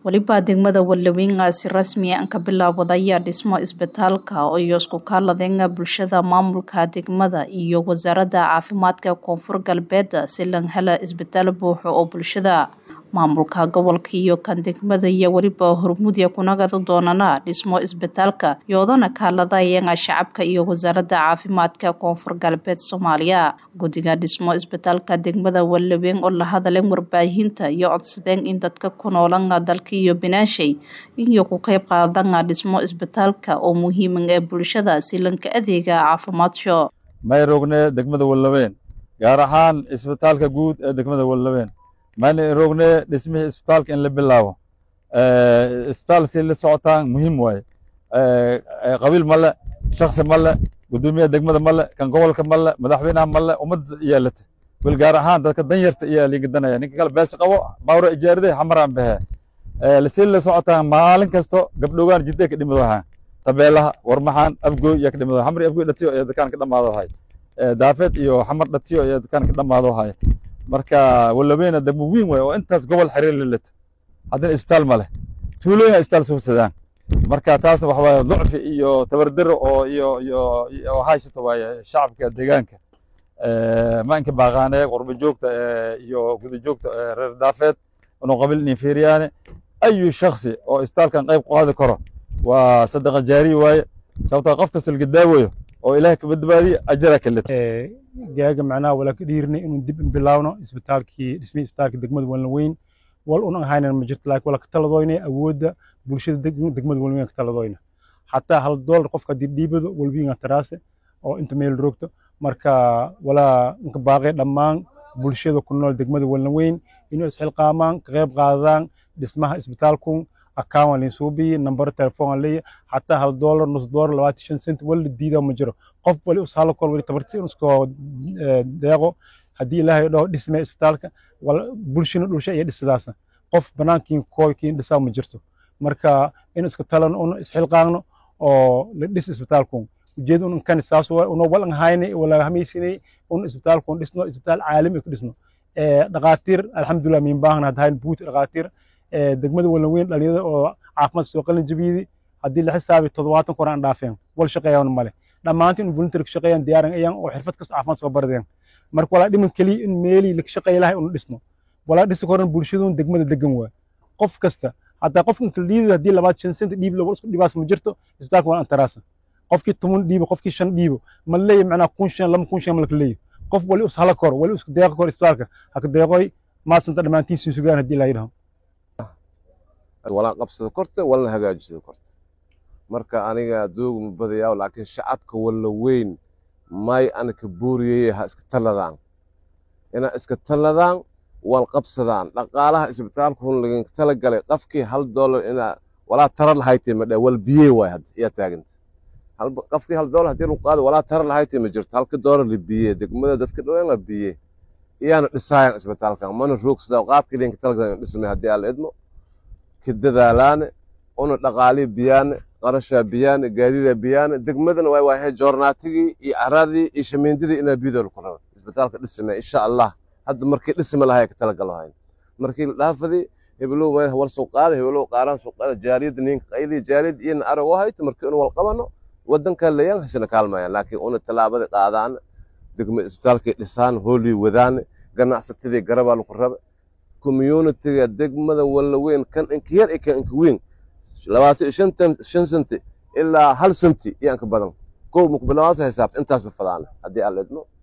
waliba degmada Walaweyn si rasmi ah ka bilaabaya dhismo isbitaalka oo isku kaaladeen bulshada maamulka degmada iyo wasaaradda caafimaadka koonfur galbeed si loo helo isbitaal buuxo oo bulshada maamulka gobolka iyo kan degmada iyo waliba hormuudya kuna gado doonana dhismo isbitaalka yoodana kaaladayeen shacabka iyo wasaaradda caafimaadka koonfur galbeed Soomaaliya gudiga dhismo isbitaalka degmada Walaweyn oo la hadleen warbaahinta iyo codsadeen in dadka ku noolan dalka iyo binaashay iyo ku qayb qaadan dhismo isbitaalka oo muhiim ah bulshada si lanka adeega caafimaadka may rogne degmada Walaweyn gaar ahaan isbitaalka guud ee degmada Walaweyn ماني روغني دسمي اسبتال كان لبلاو اسبتال سي اللي سعوتان مهم واي قبيل ملا شخص ملا قدومية دقمة ملا كان قولك ملا مدحوينها ملا ومد يالت بالقارحان داك الدنيرت إيا اللي قدنا يعني قال بس قوة باورا إجاردي حمران بها لسي اللي سعوتان مالين كستو قبلوغان جدي كدمدوها طبيلها ورمحان أبقو يكدمدوها حمري أبقو لتيو إذا كان كدام هذا هاي دافت إيو حمر لتيو إذا كان كدام هذا هاي marka Walaweyn degmo weyn way oo intaas gobol xiriir leeyahay hadana isbitaal ma leh tuulooyin isbitaal soo sadaan marka taas wax waa ducf iyo tabardaro oo iyo haysto way shacabka deegaanka ma inka baaqaanay qurbo joogta iyo guud joogta reer daafeed oo qabilni fiiriyaan ayu shakhsi oo isbitaalkan qayb qaadi karo waa sadaqa jaari way sababta qofka sil gidaawayo oo ilaahay ka badbaadiyo ajra kale جاء معنا ولا كديرني إنه دب بلاونا إسبتال كي اسمه إسبتال كدقمة Walaweyn والأون هاينا المجرد لك ولا كتلضوينا أود بلشة دقمة Walaweyn كتلضوينا حتى هالدول قف كدير ديبد Walaweyn تراسه أو أنت ميل روكته مركا ولا إنك باقي لما بلشة كنا دقمة Walaweyn إنه إسحيل قامان غيب غاضان اسمها إسبتالكم أكاون لنسوبي نمبر تلفون لي حتى $1 نص دولار لواتي سنت ولا ديدا مجرى قف ولا وصل كل ولا تبرتي نسكو داغو هدي الله يدو دسمه اسبتالك ولا بولشين دولشا يا دسداسا قف بنانكين كويكين دسا مجرتو marka in iska talan oo isxil qaano oo la dhis isbitaalku ujeedo in kan saas oo walan haynay wala hamiisinay in isbitaalku dhisno isbitaal caalami ku dhisno dhaqaatiir alxamdulillah min baahna hayn buut dhaqaatiir degmada Walaweyn dhaliyada oo caafimaad soo qalin jabiyay hadii la xisaabiyo 70 koraan dhaafeen wal shaqeeyaan male dhamaantiin volunteer ka shaqeeyaan diyaaran ayaan oo xirfad kasta caafimaad soo baradeen marka wala dhiman kali in meeli la shaqeey lahay oo dhisno wala dhis koran bulshadu degmada degan waa qof kasta hatta qofkan kaliya hadii 25 sent dhiib loo isku dhibaas ma jirto isbitaalka waa antaraasa qofkii 10 dhiib qofkii 5 dhiib ma leeyahay macna kun shan lama kun shan ma leeyahay qof wali us hala kor wali isku deeq kor isbitaalka haka deeqoy ma santa dhamaantiin suugaan hadii la yiraahdo ولا قبصة كرت ولا هجاج كرت مركا أنا دوق مبديا ولكن شعبك Walaweyn ماي أنا كبوري هاسكتلدان أنا اسكتلدان والقبصدان لقالها إسبتالكم لكن تلقى قفكي $1 أنا ولا ترى الهايتي مد والبيه واحد يا تاجنت هل قفكي $1 هدير قاد ولا ترى الهايتي مجرت هل كدور اللي بيه دك مدة دفك دوين بيه يعني السايق إسبتالكم من الروكس ده وقابك لين تلقى اسمه هدي على إدمو كددالان أنا لقالي بيان قرشة بيان جديدة بيان دقمدنا واحد جورناتي إعراضي إشميندي إن بيدو القرآن إسبتالك الاسم إن شاء الله هذا مركي الاسم الله هيك تلقى الله هاي مركي لافذي يقولوا ما هو السوق هذا يقولوا قارن سوق هذا جاريد نين قيدي جاريد إن أروه هاي تمركي إنه والقبنه ودن كان ليان حسنا كلمة يعني لكن أنا تلعب قاعدان دقم إسبتالك لسان هولي وذان قناع ستدي قربا القرب community degmada Walaweyn kan inkiyar ee kan inkwin 25 sent ilaa 1 sent yaan ka badan koob muqbalaas xisaab intaas ba fadaan hadii aan leedno